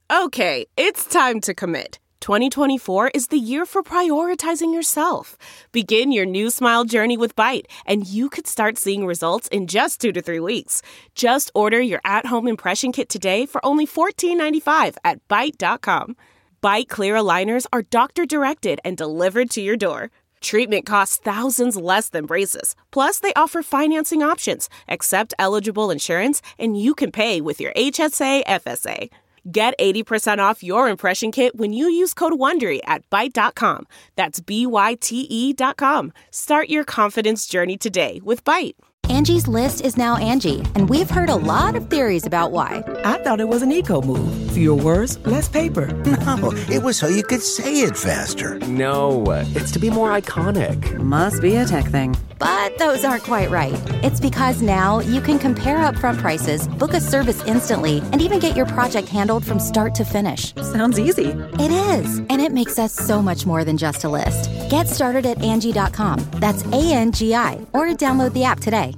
Okay, it's time to commit. 2024 is the year for prioritizing yourself. Begin your new smile journey with Byte, and you could start seeing results in just 2 to 3 weeks. Just order your at-home impression kit today for only $14.95 at Byte.com. Byte Clear aligners are doctor-directed and delivered to your door. Treatment costs thousands less than braces. Plus, they offer financing options, accept eligible insurance, and you can pay with your HSA FSA. Get 80% off your impression kit when you use code WONDERY at Byte.com. That's BYTE.com. Start your confidence journey today with Byte. Angie's List is now Angie, and we've heard a lot of theories about why. I thought it was an eco move. Fewer words, less paper. No, it was so you could say it faster. No, it's to be more iconic. Must be a tech thing. But those aren't quite right. It's because now you can compare upfront prices, book a service instantly, and even get your project handled from start to finish. Sounds easy. It is, and it makes us so much more than just a list. Get started at Angie.com. That's ANGI, or download the app today.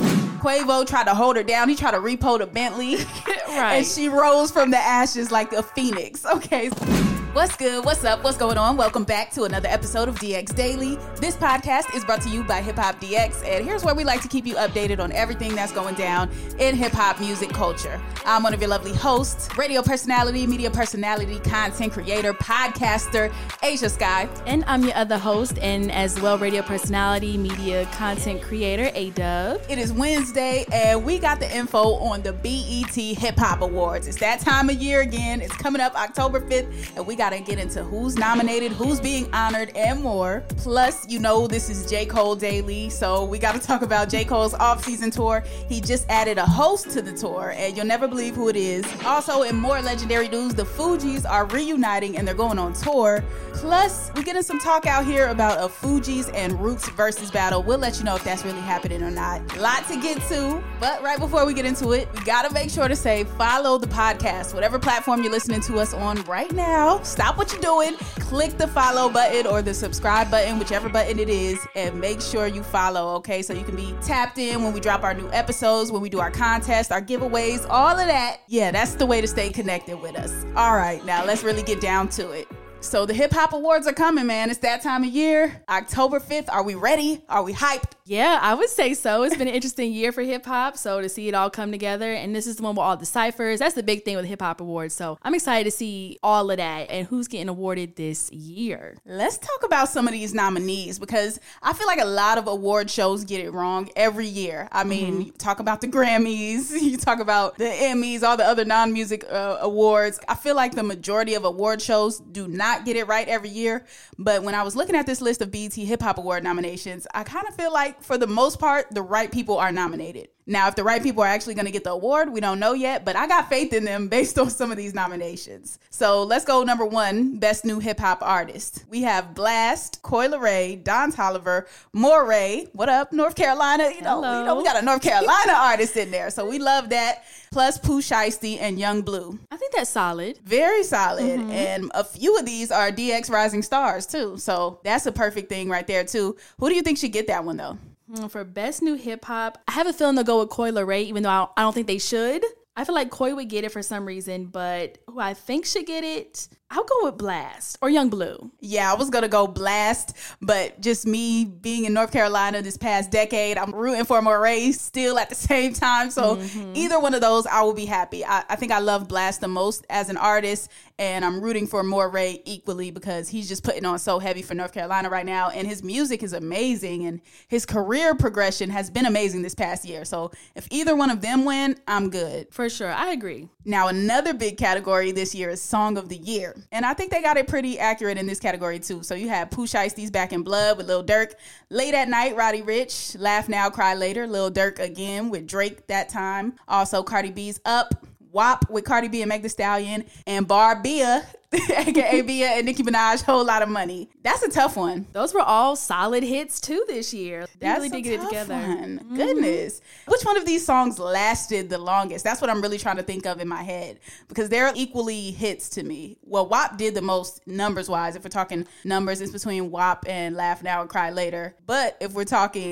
Quavo tried to hold her down. He tried to repo the Bentley. Right. And she rose from the ashes like a phoenix. Okay. What's good? What's up? What's going on? Welcome back to another episode of DX Daily. This podcast is brought to you by Hip Hop DX, and here's where we like to keep you updated on everything that's going down in hip hop music culture. I'm one of your lovely hosts, radio personality, media personality, content creator, podcaster, Asia Sky. And I'm your other host, and as well, radio personality, media content creator, A-Dub. It is Wednesday, and we got the info on the BET Hip Hop Awards. It's that time of year again. It's coming up October 5th, and we got to get into who's nominated, who's being honored, and more. Plus, you know, this is J. Cole Daily, so we got to talk about J. Cole's off-season tour. He just added a host to the tour, and you'll never believe who it is. Also, in more legendary news, the Fugees are reuniting, and they're going on tour. Plus, we're getting some talk out here about a Fugees and Roots versus battle. We'll let you know if that's really happening or not. Lot to get to, but right before we get into it, we got to make sure to say follow the podcast, whatever platform you're listening to us on right now. Stop what you're doing, click the follow button or the subscribe button, whichever button it is, and make sure you follow, okay? So you can be tapped in when we drop our new episodes, when we do our contests, our giveaways, all of that. Yeah, that's the way to stay connected with us. All right, now let's really get down to it. So the Hip Hop Awards are coming, man. It's that time of year. October 5th. Are we ready? Are we hyped? Yeah, I would say so. It's been an interesting year for hip hop. So to see it all come together, and this is the one with all the ciphers. That's the big thing with the Hip Hop Awards. So I'm excited to see all of that and who's getting awarded this year. Let's talk about some of these nominees, because I feel like a lot of award shows get it wrong every year. I mean, you talk about the Grammys, you talk about the Emmys, all the other non-music awards. I feel like the majority of award shows do not get it right every year. But when I was looking at this list of BET Hip Hop Award nominations, I kind of feel like for the most part, the right people are nominated. Now, if the right people are actually going to get the award, we don't know yet, but I got faith in them based on some of these nominations. So let's go number 1, Best New Hip Hop Artist. We have Blast, Coi Leray, Don Toliver, Morray. What up, North Carolina? You know, we got a North Carolina artist in there, so we love that. Plus Pooh Shiesty and Young Blue. I think that's solid. Very solid. And a few of these are DX Rising Stars, too. So that's a perfect thing right there, too. Who do you think should get that one, though? For Best New Hip Hop, I have a feeling they'll go with Coi Leray, even though I don't think they should. I feel like Coi would get it for some reason, but who I think should get it, I'll go with Blast or Young Blue. Yeah, I was going to go Blast, but just me being in North Carolina this past decade, I'm rooting for Morray still at the same time. So either one of those, I will be happy. I think I love Blast the most as an artist, and I'm rooting for Morray equally because he's just putting on so heavy for North Carolina right now, and his music is amazing, and his career progression has been amazing this past year. So if either one of them win, I'm good. For sure, I agree. Now, another big category this year is Song of the Year. And I think they got it pretty accurate in this category, too. So you have Pooh Shiesty's Back in Blood with Lil Durk. Late at Night, Roddy Ricch. Laugh Now, Cry Later, Lil Durk again with Drake that time. Also, Cardi B's Up. WAP with Cardi B and Meg Thee Stallion. And Barbia, aka Bia and Nicki Minaj, Whole Lot of Money. That's a tough one. Those were all solid hits too this year. They really did get it together. Goodness. Which one of these songs lasted the longest? That's what I'm really trying to think of in my head, because they're equally hits to me. Well, WAP did the most numbers wise. If we're talking numbers, it's between WAP and Laugh Now and Cry Later. But if we're talking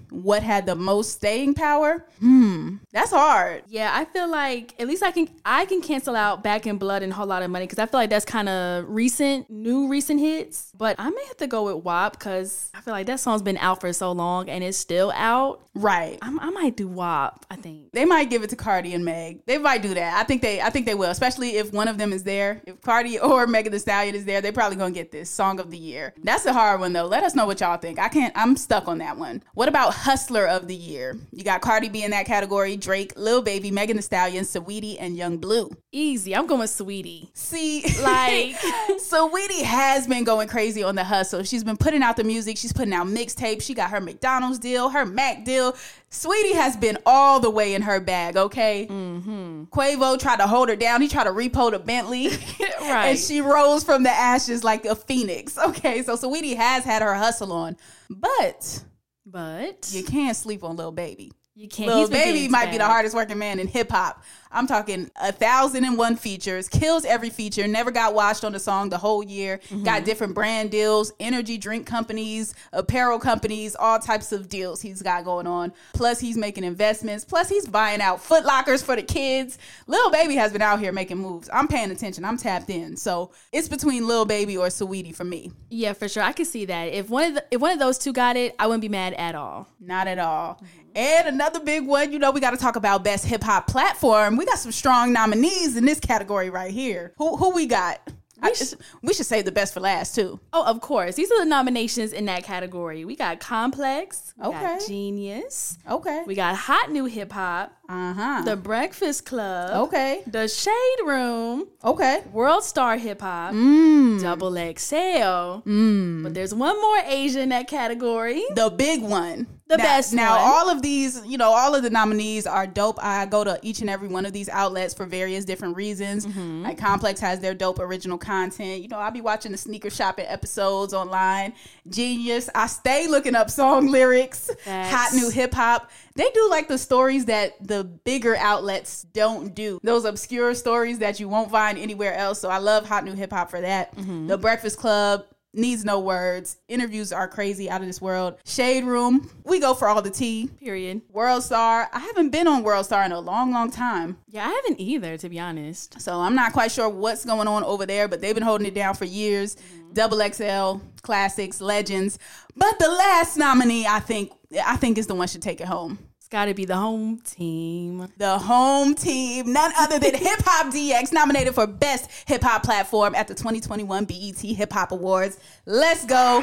what had the most staying power? That's hard. Yeah, I feel like at least I can cancel out Back in Blood and Whole Lot of Money because I feel like that's kind of recent hits. But I may have to go with WAP because I feel like that song's been out for so long and it's still out. Right. I might do WAP, I think. They might give it to Cardi and Meg. They might do that. I think they will, especially if one of them is there. If Cardi or Megan Thee Stallion is there, they're probably going to get this Song of the Year. That's a hard one, though. Let us know what y'all think. I'm stuck on that one. What about Hustler of the Year? You got Cardi B in that category, Drake, Lil Baby, Megan Thee Stallion, Saweetie, and Young Blue. Easy. I'm going with Saweetie. See, like, Saweetie has been going crazy on the hustle. She's been putting out the music. She's putting out mixtapes. She got her McDonald's deal, her Mac deal. Saweetie has been all the way in her bag, okay? Quavo tried to hold her down. He tried to repo the Bentley. Right. And she rose from the ashes like a phoenix. Okay, so Saweetie has had her hustle on. But you can't sleep on Lil Baby. You can't. Lil Baby might be the hardest working man in hip hop. I'm talking 1,001 features, kills every feature, never got watched on the song the whole year, got different brand deals, energy drink companies, apparel companies, all types of deals he's got going on. Plus he's making investments. Plus he's buying out Foot Lockers for the kids. Lil Baby has been out here making moves. I'm paying attention. I'm tapped in. So it's between Lil Baby or Saweetie for me. Yeah, for sure. I can see that. If one of those two got it, I wouldn't be mad at all. Not at all. And another big one, we got to talk about Best Hip Hop Platform. We got some strong nominees in this category right here. Who we got? We should save the best for last, too. Oh, of course. These are the nominations in that category. We got Complex. We got Genius. Okay. We got Hot New Hip Hop. The Breakfast Club. Okay. The Shade Room. Okay. World Star Hip Hop. Double XL. But there's one more Asia in that category. The big one. Best one. Now, all of these, all of the nominees are dope. I go to each and every one of these outlets for various different reasons. Like Complex has their dope original content. I'll be watching the sneaker shopping episodes online. Genius, I stay looking up song lyrics. Hot New Hip Hop. They do like the stories that the bigger outlets don't do. Those obscure stories that you won't find anywhere else. So I love Hot New Hip Hop for that. The Breakfast Club needs no words. Interviews are crazy, out of this world. Shade Room, we go for all the tea. Period. World Star, I haven't been on World Star in a long, long time. Yeah, I haven't either, to be honest. So I'm not quite sure what's going on over there, but they've been holding it down for years. Double XL, classics, legends. But the last nominee, I think is the one should take it home. It's got to be the home team. The home team, none other than Hip Hop DX, nominated for Best Hip Hop Platform at the 2021 BET Hip Hop Awards. Let's go.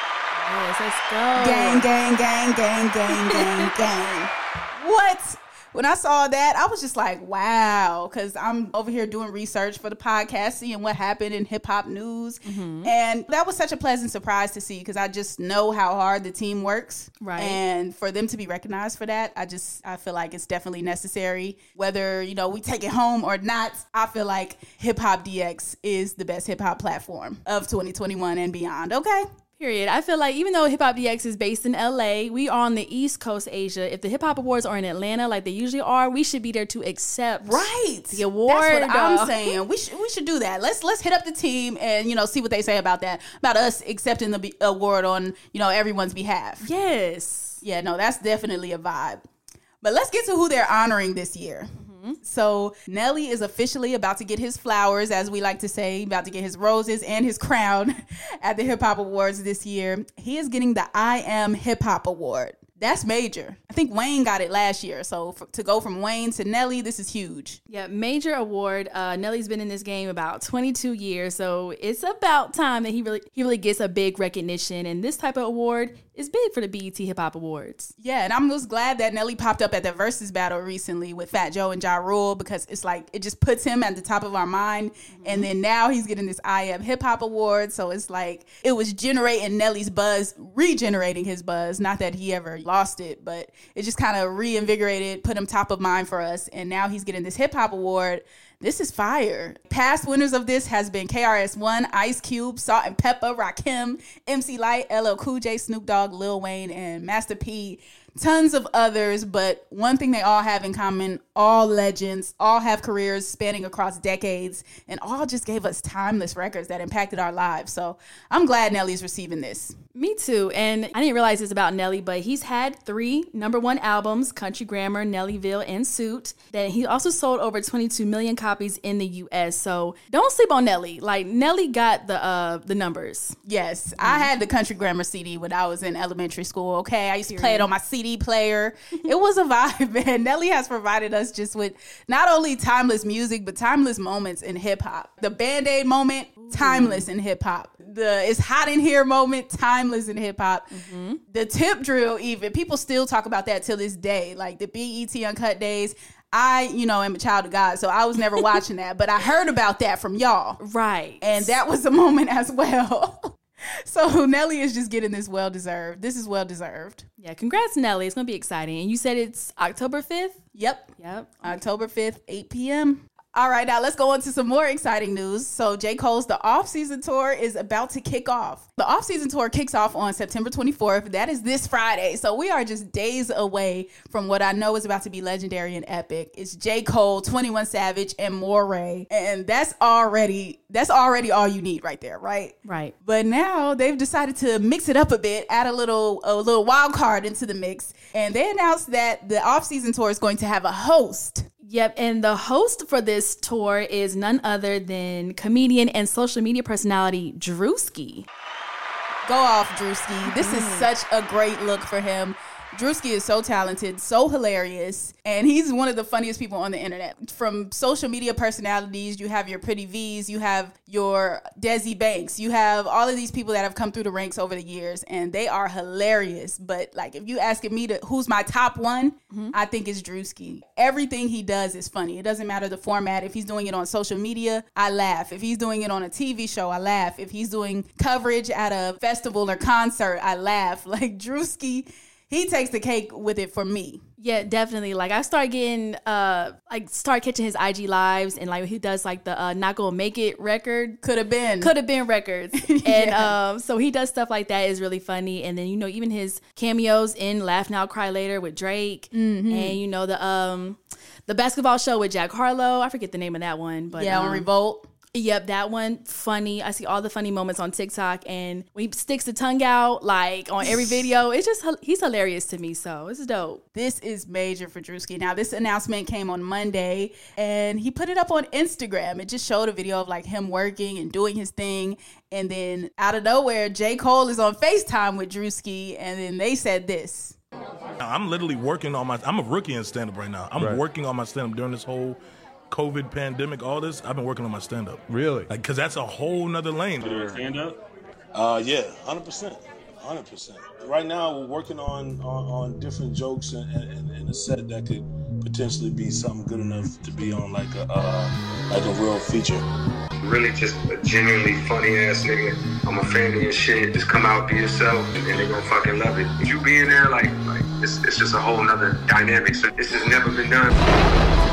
Yes, let's go. Gang, gang, gang, gang, gang, gang, gang. What? When I saw that, I was just like, wow, because I'm over here doing research for the podcast, seeing what happened in hip hop news. And that was such a pleasant surprise to see because I just know how hard the team works. Right. And for them to be recognized for that, I feel like it's definitely necessary. Whether, we take it home or not, I feel like Hip Hop DX is the best hip hop platform of 2021 and beyond. Okay? Period. I feel like even though Hip Hop DX is based in LA, we are on the East Coast, Asia. If the Hip Hop Awards are in Atlanta like they usually are, we should be there to accept the award. That's what I'm saying. We should do that. Let's hit up the team and see what they say about that. About us accepting the award on everyone's behalf. Yes. Yeah, no, that's definitely a vibe. But let's get to who they're honoring this year. So Nelly is officially about to get his flowers, as we like to say, about to get his roses and his crown at the Hip Hop Awards this year. He is getting the I Am Hip Hop Award. That's major. I think Wayne got it last year. So to go from Wayne to Nelly, this is huge. Yeah, major award. Nelly's been in this game about 22 years. So it's about time that he really gets a big recognition. And this type of award is big for the BET Hip Hop Awards. Yeah, and I'm just glad that Nelly popped up at the Versus battle recently with Fat Joe and Ja Rule because it's like it just puts him at the top of our mind. And then now he's getting this I Am Hip Hop Award. So it's like it was generating Nelly's buzz, regenerating his buzz. Not that he ever lost it, but it just kind of reinvigorated, put him top of mind for us. And now he's getting this Hip Hop Award. This is fire. Past winners of this has been KRS-One, Ice Cube, Salt and Pepper, Rakim, MC Lyte, LL Cool J, Snoop Dogg, Lil Wayne, and Master P. tons of others, but one thing they all have in common, all legends, all have careers spanning across decades, and all just gave us timeless records that impacted our lives. So I'm glad Nelly's receiving this. Me too. And I didn't realize this about Nelly, but he's had 3 #1 albums, Country Grammar, Nellyville, and Suit. Then he also sold over 22 million copies in the US. So don't sleep on Nelly. Like, Nelly got the numbers. Yes, I had the Country Grammar CD when I was in elementary school, okay? I used to play it on my CD player. It was a vibe, man. Nelly has provided us just with not only timeless music, but timeless moments in hip-hop. The Band-Aid moment, timeless in hip-hop. The It's Hot in Here moment, timeless in hip-hop. The tip drill even, people still talk about that till this day. Like the BET Uncut days. I, am a child of God, so I was never watching that. But I heard about that from y'all. Right. And that was a moment as well. So Nelly is just getting this well-deserved. This is well-deserved. Yeah, congrats, Nelly. It's going to be exciting. And you said it's October 5th? Yep. October 5th, 8 p.m. All right, now let's go on to some more exciting news. So J. Cole's The Off-Season Tour is about to kick off. The Off-Season Tour kicks off on September 24th. That is this Friday. So we are just days away from what I know is about to be legendary and epic. It's J. Cole, 21 Savage, and Morray. And that's already all you need right there, right? Right. But now they've decided to mix it up a bit, add a little wild card into the mix. And they announced that the Off-Season Tour is going to have a host. Yep, and the host for this tour is none other than comedian and social media personality Drewski. Go off, Drewski. This is such a great look for him. Drewski is so talented, so hilarious, and he's one of the funniest people on the internet. From social media personalities, you have your Pretty V's, you have your Desi Banks, you have all of these people that have come through the ranks over the years, and they are hilarious. But like, if you asking me who's my top one, I think it's Drewski. Everything he does is funny. It doesn't matter the format. If he's doing it on social media, I laugh. If he's doing it on a TV show, I laugh. If he's doing coverage at a festival or concert, I laugh. Like, Drewski, he takes the cake with it for me. Yeah, definitely. Like, I start getting, start catching his IG lives, and like he does like the Not Gonna Make It record. Could have been records. And so he does stuff like that, is really funny. And then, even his cameos in Laugh Now, Cry Later with Drake. And, the basketball show with Jack Harlow. I forget the name of that one. But on Revolt. Yep, that one, funny. I see all the funny moments on TikTok, and when he sticks the tongue out, like, on every video, it's just, he's hilarious to me, so it's dope. This is major for Drewski. Now, this announcement came on Monday, and he put it up on Instagram. It just showed a video of, like, him working and doing his thing, and then out of nowhere, J. Cole is on FaceTime with Drewski, and then they said this. I'm literally working on I'm a rookie in stand-up right now. I'm working on my stand-up during this whole COVID pandemic, all this. I've been working on my stand-up. Really? Like, because that's a whole nother lane. Stand-up? Yeah, 100%. 100%. Right now, we're working on different jokes and a set that could potentially be something good enough to be on like a real feature. Really just a genuinely funny ass nigga. I'm a fan of your shit. Just come out, be yourself, and they're gonna fucking love it. You being there, like it's just a whole nother dynamic. So this has never been done.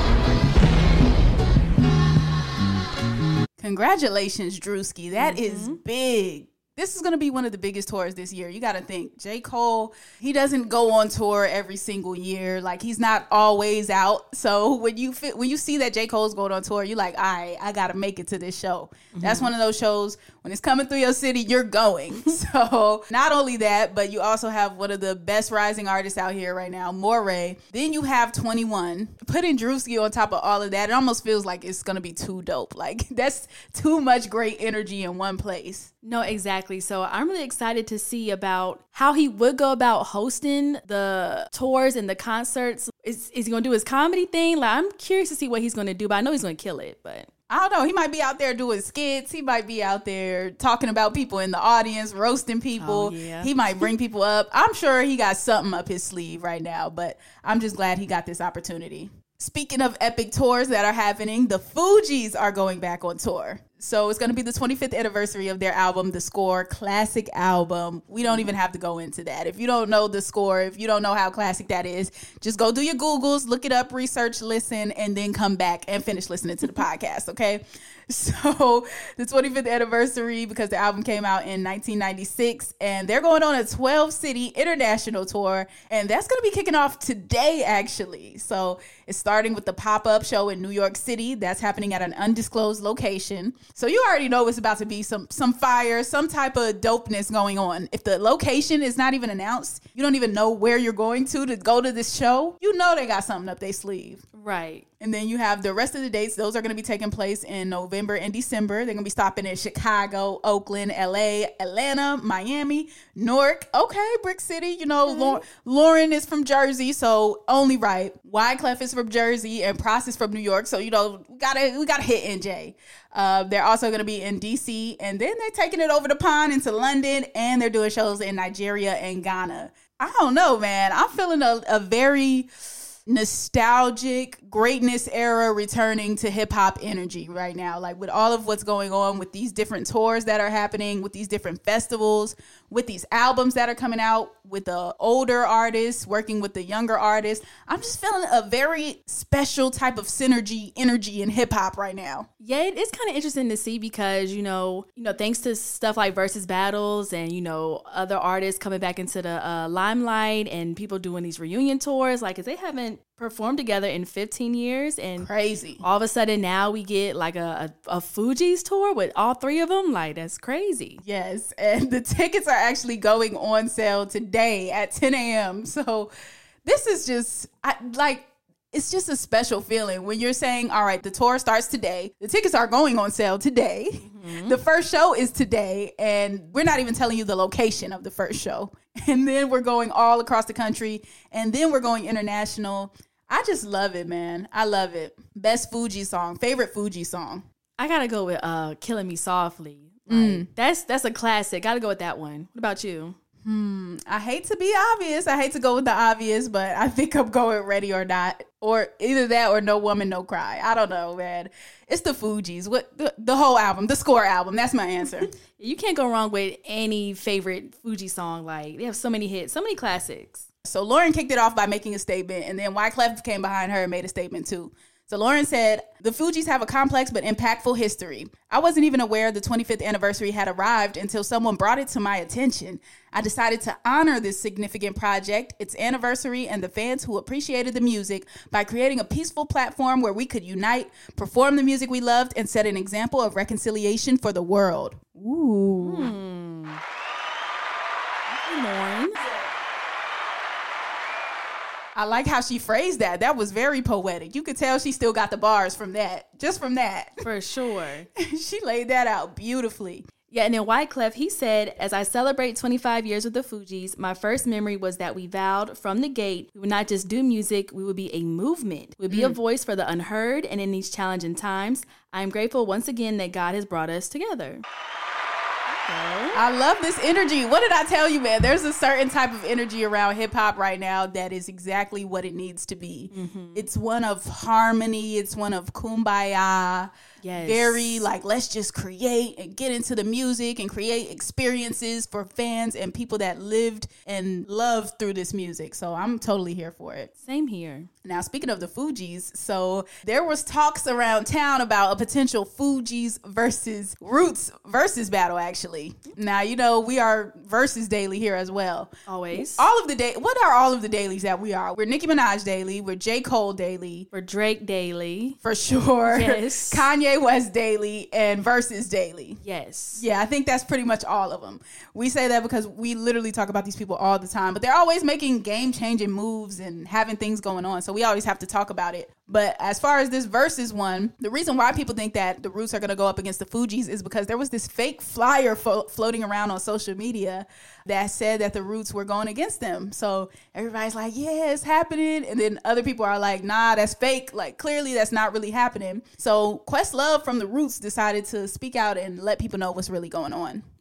Congratulations, Drewski. That is big. This is going to be one of the biggest tours this year. You got to think, J. Cole, he doesn't go on tour every single year. Like, he's not always out. So when you see that J. Cole's going on tour, you're like, all right, I got to make it to this show. That's one of those shows, when it's coming through your city, you're going. So not only that, but you also have one of the best rising artists out here right now, Morray. Then you have 21. Putting Drewski on top of all of that, it almost feels like it's going to be too dope. Like, that's too much great energy in one place. No, exactly. So I'm really excited to see about how he would go about hosting the tours and the concerts. Is he going to do his comedy thing? Like, I'm curious to see what he's going to do, but I know he's going to kill it. But I don't know. He might be out there doing skits. He might be out there talking about people in the audience, roasting people. Oh, yeah. He might bring people up. I'm sure he got something up his sleeve right now, but I'm just glad he got this opportunity. Speaking of epic tours that are happening, the Fugees are going back on tour. So it's going to be the 25th anniversary of their album, The Score, classic album. We don't even have to go into that. If you don't know The Score, if you don't know how classic that is, just go do your Googles, look it up, research, listen, and then come back and finish listening to the podcast, okay? So the 25th anniversary, because the album came out in 1996, and they're going on a 12-city international tour, and that's going to be kicking off today, actually. So it's starting with the pop-up show in New York City. That's happening at an undisclosed location. So you already know it's about to be some fire, some type of dopeness going on. If the location is not even announced, you don't even know where you're going to go to this show, you know they got something up their sleeve. Right. And then you have the rest of the dates. Those are going to be taking place in November and December. They're going to be stopping in Chicago, Oakland, LA, Atlanta, Miami, Newark. Okay, Brick City. You know, Lauren is from Jersey, so only right. Wyclef is from Jersey and Pross is from New York. So, you know, we gotta hit NJ. They're also going to be in DC, and then they're taking it over the pond into London, and they're doing shows in Nigeria and Ghana. I don't know, man. I'm feeling a very nostalgic greatness era returning to hip hop energy right now. Like with all of what's going on with these different tours that are happening, with these different festivals, with these albums that are coming out, with the older artists working with the younger artists. I'm just feeling a very special type of synergy energy in hip hop right now. Yeah, it's kind of interesting to see because, you know, thanks to stuff like Versus Battles and, you know, other artists coming back into the limelight and people doing these reunion tours, like, 'cause they haven't performed together in 15 years. And crazy. All of a sudden now we get like a Fugees tour with all three of them. Like, that's crazy. Yes. And the tickets are actually going on sale today at 10 a.m. So this is just it's just a special feeling when you're saying, all right, the tour starts today. The tickets are going on sale today. Mm-hmm. The first show is today. And we're not even telling you the location of the first show. And then we're going all across the country. And then we're going international. I just love it, man. I love it. Best Fugees song. Favorite Fugees song. I gotta go with Killing Me Softly. Like, that's a classic. Gotta go with that one. What about you? I hate to be obvious. I hate to go with the obvious, but I think I'm going Ready or Not. Or either that or No Woman, No Cry. I don't know, man. It's the Fugees. What the whole album, the Score album. That's my answer. You can't go wrong with any favorite Fugees song. Like, they have so many hits, so many classics. So Lauren kicked it off by making a statement, and then Wyclef came behind her and made a statement too. So Lauren said, the Fugees have a complex but impactful history. I wasn't even aware the 25th anniversary had arrived until someone brought it to my attention. I decided to honor this significant project, its anniversary, and the fans who appreciated the music by creating a peaceful platform where we could unite, perform the music we loved, and set an example of reconciliation for the world. Ooh. Hey, Lauren. I like how she phrased that. That was very poetic. You could tell she still got the bars from that. Just from that. For sure. She laid that out beautifully. Yeah, and then Wyclef, he said, as I celebrate 25 years with the Fugees, my first memory was that we vowed from the gate we would not just do music, we would be a movement. We would be a voice for the unheard, and in these challenging times, I am grateful once again that God has brought us together. I love this energy. What did I tell you, man? There's a certain type of energy around hip hop right now that is exactly what it needs to be. Mm-hmm. It's one of harmony. It's one of kumbaya. Yes. Very like, let's just create and get into the music and create experiences for fans and people that lived and loved through this music. So I'm totally here for it. Same here. Now, speaking of the Fugees, so there was talks around town about a potential Fugees versus Roots versus battle, actually. Now, you know, we are Versus Daily here as well. Always. What are all of the dailies that we are? We're Nicki Minaj Daily. We're J. Cole Daily. We're Drake Daily. For sure. Yes. Kanye West Daily and Versus Daily. Yes. Yeah, I think that's pretty much all of them. We say that because we literally talk about these people all the time, but they're always making game-changing moves and having things going on. So we always have to talk about it. But as far as this Versus one, the reason why people think that the Roots are going to go up against the Fugees is because there was this fake flyer floating around on social media that said that the Roots were going against them. So everybody's like, yeah, it's happening. And then other people are like, nah, that's fake. Like, clearly that's not really happening. So Questlove from the Roots decided to speak out and let people know what's really going on.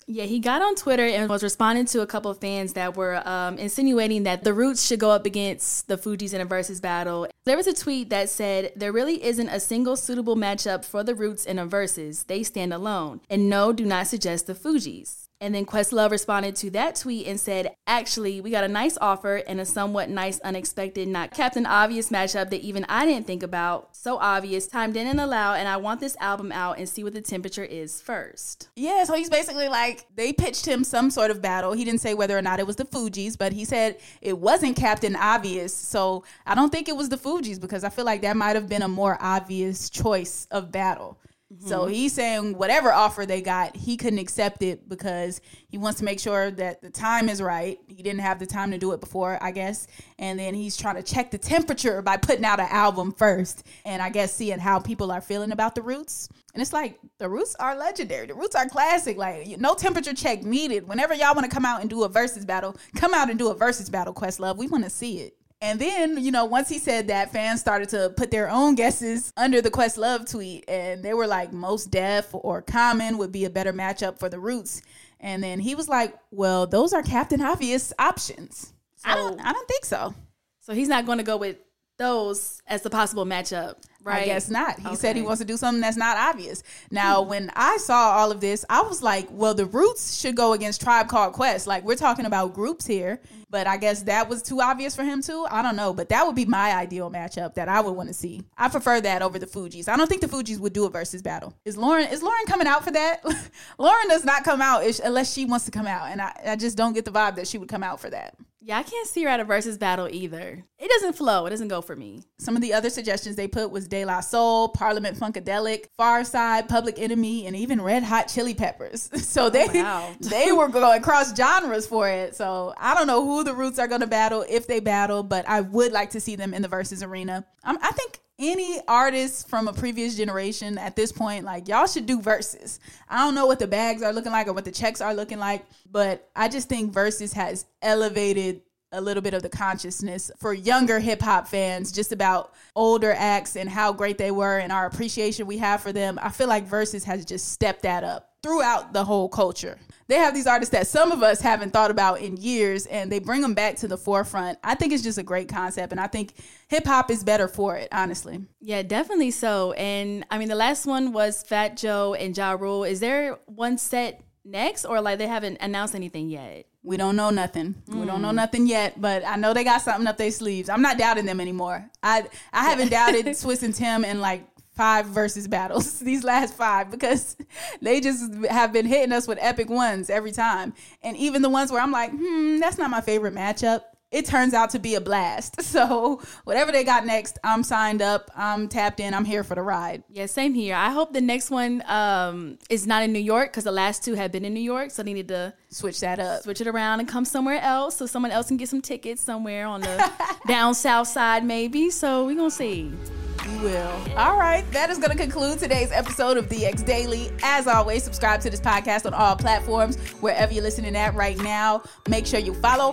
Yeah, he got on Twitter and was responding to a couple of fans that were insinuating that the Roots should go up against the Fugees in a versus battle. There was a tweet that said, there really isn't a single suitable matchup for the Roots in a versus. They stand alone. And no, do not suggest the Fugees. And then Questlove responded to that tweet and said, actually, we got a nice offer and a somewhat nice, unexpected, not Captain Obvious matchup that even I didn't think about. So obvious, time didn't allow, and I want this album out and see what the temperature is first. Yeah, so he's basically like, they pitched him some sort of battle. He didn't say whether or not it was the Fugees, but he said it wasn't Captain Obvious. So I don't think it was the Fugees, because I feel like that might have been a more obvious choice of battle. So he's saying whatever offer they got, he couldn't accept it because he wants to make sure that the time is right. He didn't have the time to do it before, I guess. And then he's trying to check the temperature by putting out an album first. And I guess seeing how people are feeling about the Roots. And it's like, the Roots are legendary. The Roots are classic. Like, no temperature check needed. Whenever y'all want to come out and do a versus battle, come out and do a versus battle, Questlove. We want to see it. And then, you know, once he said that, fans started to put their own guesses under the Questlove tweet. And they were like, Mos Def or Common would be a better matchup for the Roots. And then he was like, well, those are Captain Obvious options. So, I don't think so. So he's not going to go with those as the possible matchup, right? I guess not. He said he wants to do something that's not obvious. Now, when I saw all of this, I was like, well, the Roots should go against Tribe Called Quest. Like, we're talking about groups here. But I guess that was too obvious for him too. I don't know. But that would be my ideal matchup that I would want to see. I prefer that over the Fugees. I don't think the Fugees would do a versus battle. Is Lauren coming out for that? Lauren does not come out unless she wants to come out. And I just don't get the vibe that she would come out for that. Yeah, I can't see her at a versus battle either. It doesn't flow. It doesn't go for me. Some of the other suggestions they put was De La Soul, Parliament Funkadelic, Farside, Public Enemy, and even Red Hot Chili Peppers. So they were going cross genres for it. So I don't know who the Roots are going to battle, if they battle, but I would like to see them in the versus arena. I think any artist from a previous generation at this point, like, y'all should do verses. I don't know what the bags are looking like or what the checks are looking like, but I just think verses has elevated a little bit of the consciousness for younger hip hop fans, just about older acts and how great they were and our appreciation we have for them. I feel like verses has just stepped that up throughout the whole culture. They have these artists that some of us haven't thought about in years, and they bring them back to the forefront. I think it's just a great concept, and I think hip hop is better for it, honestly. Yeah, definitely so. And I mean, the last one was Fat Joe and Ja Rule. Is there one set next, or like they haven't announced anything yet? We don't know nothing. We don't know nothing yet, but I know they got something up their sleeves. I'm not doubting them anymore. I haven't doubted Swizz and Tim in like 5 versus battles, these last 5, because they just have been hitting us with epic ones every time. And even the ones where I'm like, that's not my favorite matchup, it turns out to be a blast. So whatever they got next, I'm signed up, I'm tapped in, I'm here for the ride. Yeah, same here. I hope the next one is not in New York, because the last 2 have been in New York, so they need to switch that up, switch it around and come somewhere else so someone else can get some tickets somewhere on the down south side maybe. So we're going to see. We will. All right. That is going to conclude today's episode of The X Daily. As always, subscribe to this podcast on all platforms, wherever you're listening at right now. Make sure you follow.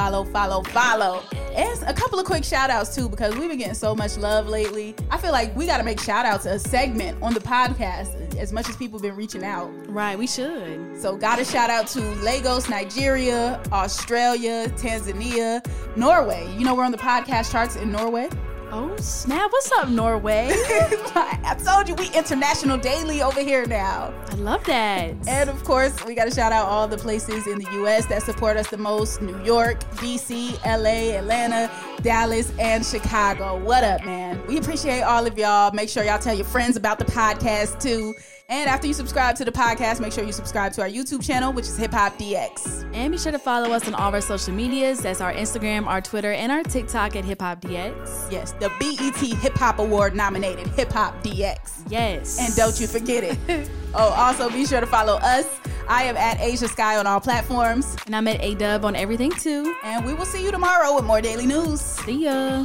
And a couple of quick shout outs too, because we've been getting so much love lately. I feel like we got to make shout outs a segment on the podcast as much as people have been reaching out. Right. We should. So got a shout out to Lagos, Nigeria, Australia, Tanzania, Norway. You know, we're on the podcast charts in Norway. Oh, snap. What's up, Norway? I told you we international daily over here now. I love that. And of course, we got to shout out all the places in the U.S. that support us the most. New York, D.C., L.A., Atlanta, Dallas, and Chicago. What up, man? We appreciate all of y'all. Make sure y'all tell your friends about the podcast, too. And after you subscribe to the podcast, make sure you subscribe to our YouTube channel, which is Hip Hop DX. And be sure to follow us on all of our social medias. That's our Instagram, our Twitter, and our TikTok at Hip Hop DX. Yes, the BET Hip Hop Award nominated Hip Hop DX. Yes. And don't you forget it. Oh, also be sure to follow us. I am at Asia Sky on all platforms. And I'm at A-Dub on everything too. And we will see you tomorrow with more daily news. See ya.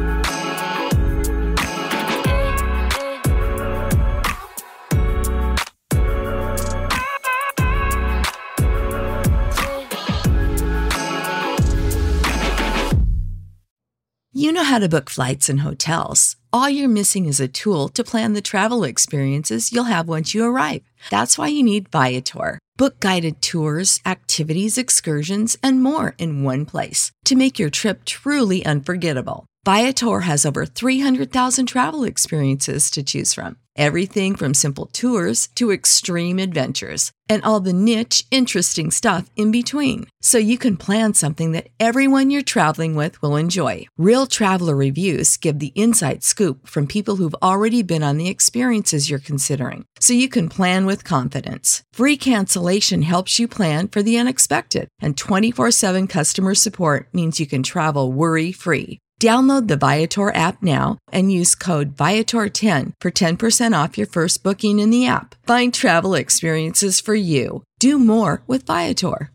You know how to book flights and hotels. All you're missing is a tool to plan the travel experiences you'll have once you arrive. That's why you need Viator. Book guided tours, activities, excursions, and more in one place to make your trip truly unforgettable. Viator has over 300,000 travel experiences to choose from. Everything from simple tours to extreme adventures and all the niche, interesting stuff in between. So you can plan something that everyone you're traveling with will enjoy. Real traveler reviews give the inside scoop from people who've already been on the experiences you're considering. So you can plan with confidence. Free cancellation helps you plan for the unexpected. And 24/7 customer support means you can travel worry-free. Download the Viator app now and use code Viator10 for 10% off your first booking in the app. Find travel experiences for you. Do more with Viator.